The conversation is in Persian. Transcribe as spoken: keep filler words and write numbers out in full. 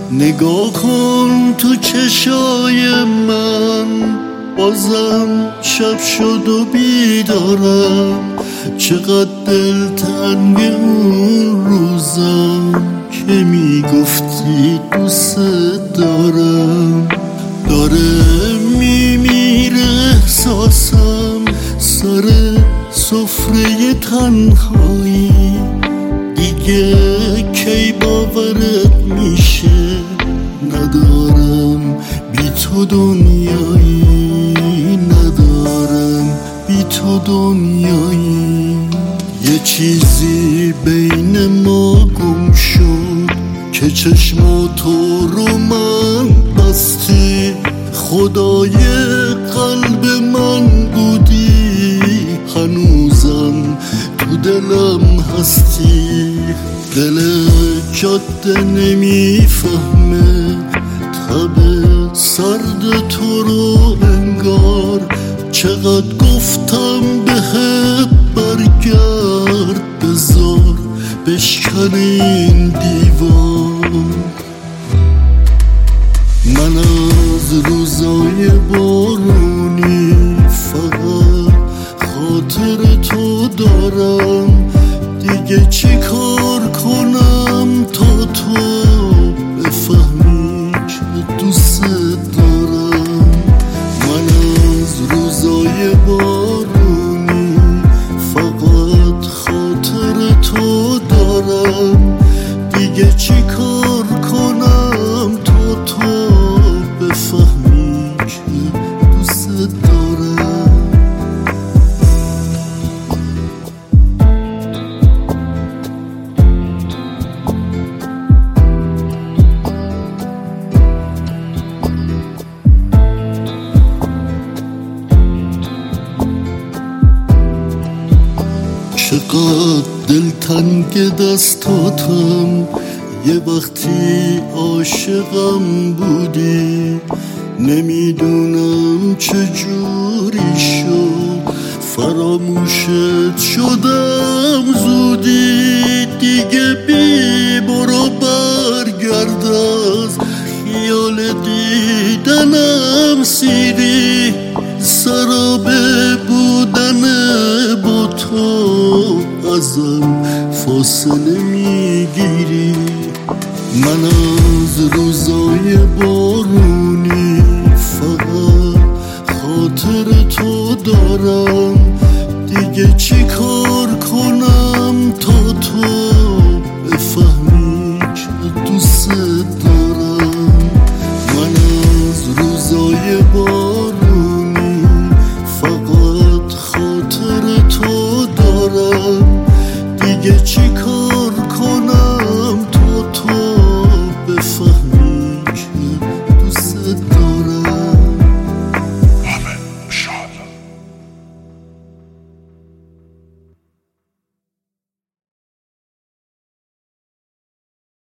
نگاه کن تو چشای من، بازم شب شد و بیدارم. چقدر دلتنگ اون روزم که میگفتی دوست دارم. داره میمیره احساسم سر سفره تنهایی. دیگه کی باورت میشه ندارم بی تو دنیایی، ندارم بی تو دنیایی. یه چیزی بین ما گم شد که چشماتو رو من بستی. خدای قلب من بودی، هنوزم تو دلم هستی. دل جاده نمیفهمه تب سرد تو رو انگار. چقدر گفتم بهت برگرد، بذار بشکن این دیوار. من از روزای بارونی فقط خاطر تو دارم. دیگه چی کار کنم تا تو بفهمی که دوست دارم. من از روزای بارونی فقط خاطر تو دارم. دیگه چی کار کنم تا تو بفهمی که دوست دارم. چقدر دلتنگ دستاتم، یه وقتی عاشقم بودی. نمیدونم چجوری شد فراموشت شدم زودی. دیگه بی برو برگرد از خیال دیدنم سیری. سرابه بودن با تو ازم فاصله میگیری. من از روزای بارونی فقط خاطر تو دارم. دیگه چی کار کنم تا تو بفهمی که دوست دارم. من از روزای بارونی فقط خاطر تو دارم. دیگه چی کار